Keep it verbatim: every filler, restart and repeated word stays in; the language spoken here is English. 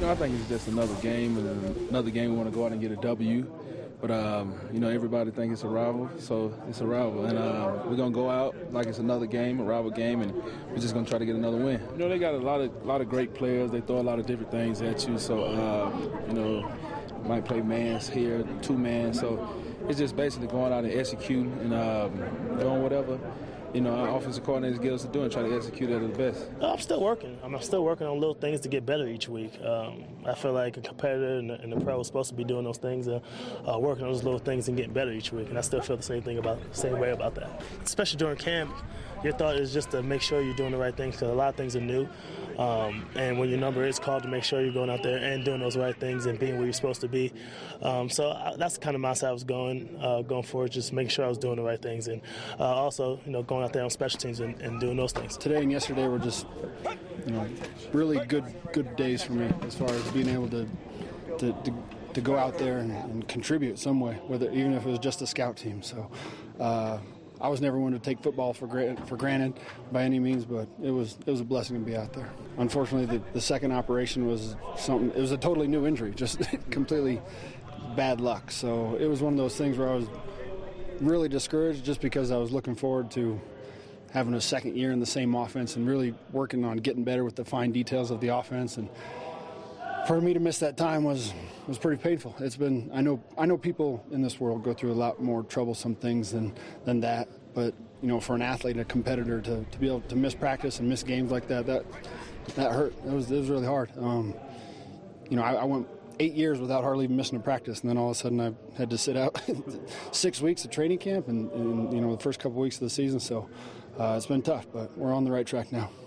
know, I think it's just another game, and another game we want to go out and get a W. But, um, you know, everybody thinks it's a rival, so it's a rival. And uh, we're going to go out like it's another game, a rival game, and we're just going to try to get another win. You know, they got a lot of lot of great players. They throw a lot of different things at you. So, uh, you know, might play mans here, two man. So it's just basically going out and executing and um, doing whatever, you know, our offensive coordinators get us to do and try to execute it at the best. I'm still working. I'm still working on little things to get better each week. Um, I feel like a competitor and the, and the pro is supposed to be doing those things, uh, uh, working on those little things and getting better each week. And I still feel the same thing about same way about that. Especially during camp, your thought is just to make sure you're doing the right things because a lot of things are new. Um, and when your number is called, to make sure you're going out there and doing those right things and being where you're supposed to be. Um, so I, that's the kind of mindset I was going uh, going forward, just making sure I was doing the right things, and uh, also, you know, going out there on special teams and, and doing those things. Today and yesterday were just, you know, really good good days for me as far as being able to to, to, to go out there and, and contribute some way, whether even if it was just a scout team. So. Uh, I was never one to take football for granted, for granted by any means, but it was it was a blessing to be out there. Unfortunately, the, the second operation was something. It was a totally new injury, just completely bad luck. So it was one of those things where I was really discouraged, just because I was looking forward to having a second year in the same offense and really working on getting better with the fine details of the offense. And for me to miss that time was was pretty painful. It's been I know I know people in this world go through a lot more troublesome things than than that. But you know, for an athlete, a competitor, to, to be able to miss practice and miss games like that, that that hurt. It was it was really hard. Um, you know, I, I went eight years without hardly even missing a practice, and then all of a sudden I had to sit out six weeks of training camp and, and you know the first couple weeks of the season. So uh, it's been tough, but we're on the right track now.